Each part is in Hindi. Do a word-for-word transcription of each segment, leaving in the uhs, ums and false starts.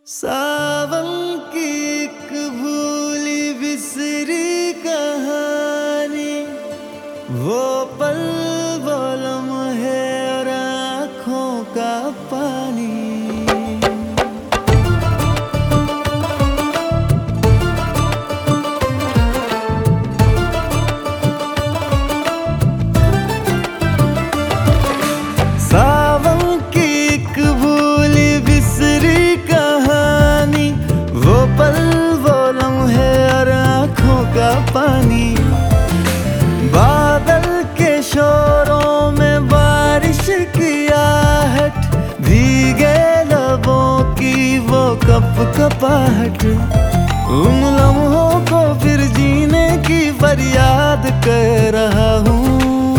सावन की एक भूली बिसरी कहानी, वो पल वो लम्हे और आँखों का पानी। सावन की एक भूली बिसरी कहानी, वो पल वो लम्हे और आँखों का पानी। बादल के शोरों में बारिश की आहट, भीगे लबों की वो कप कपाहट। उन लम्हों को फिर जीने की फरियाद कर रहा हूँ।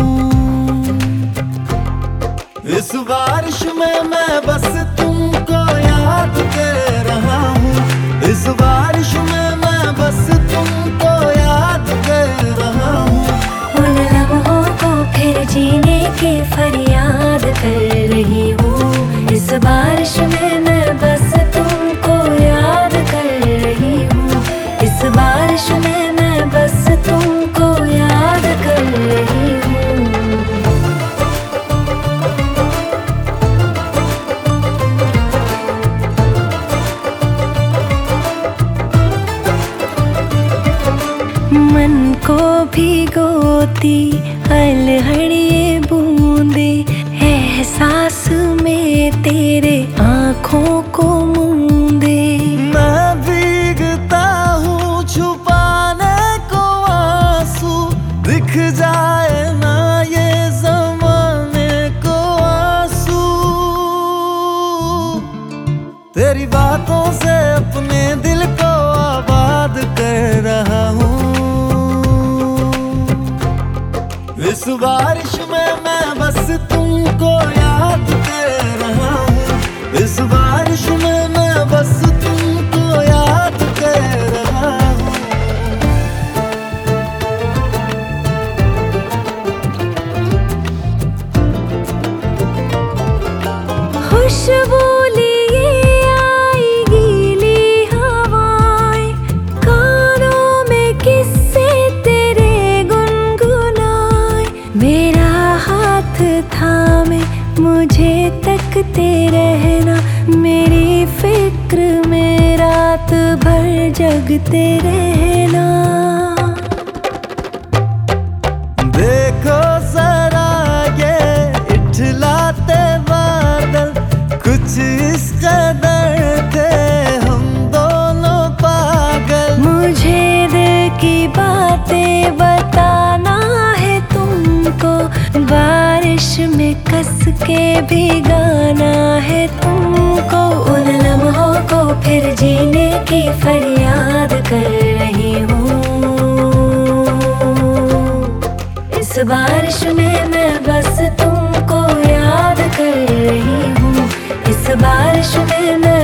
इस बारिश में मैं बस तुमको याद कर रहा हूँ। इस बारिश में मैं बस तुमको याद कर रहा हूँ। उन लम्हों को फिर जीने की फरियाद कर रही हूँ। इस बारिश में मैं बस तुमको याद कर रही हूँ। इस बारिश में मैं बस तुमको याद कर रही हूँ। मन को भिगोती अलहड़िए बूंदे, एहसास में तेरे आँखों को मूंदे। मैं भीगता हूँ छुपाने को आंसू, दिख जाए ना ये ज़माने को आंसू। तेरी बातों से अपने दिल को आबाद कर रहा हूँ। इस बारिश में मैं बस तुमको याद कर रहा हूँ। इस बारिश में मैं बस तुमको याद कर रहा हूँ। खुशबू लिए आई गीली हवाएं, कानों में किस्से तेरे गुनगुनाए। मेरा हाथ थामे मुझे तकते रहना, मेरी फिक्र में रात भर जगते रहना। देखो जरा ये इठलाते बादल, कुछ इस कदर थे हम दोनों पागल। मुझे दिल की बातें बताना है तुमको, बारिश में कस के भिगाना है तुमको। उन लम्हों को फिर जीने की फरियाद कर रही हूँ। इस बारिश में मैं बस तुमको याद कर रही हूँ। इस बारिश में मैं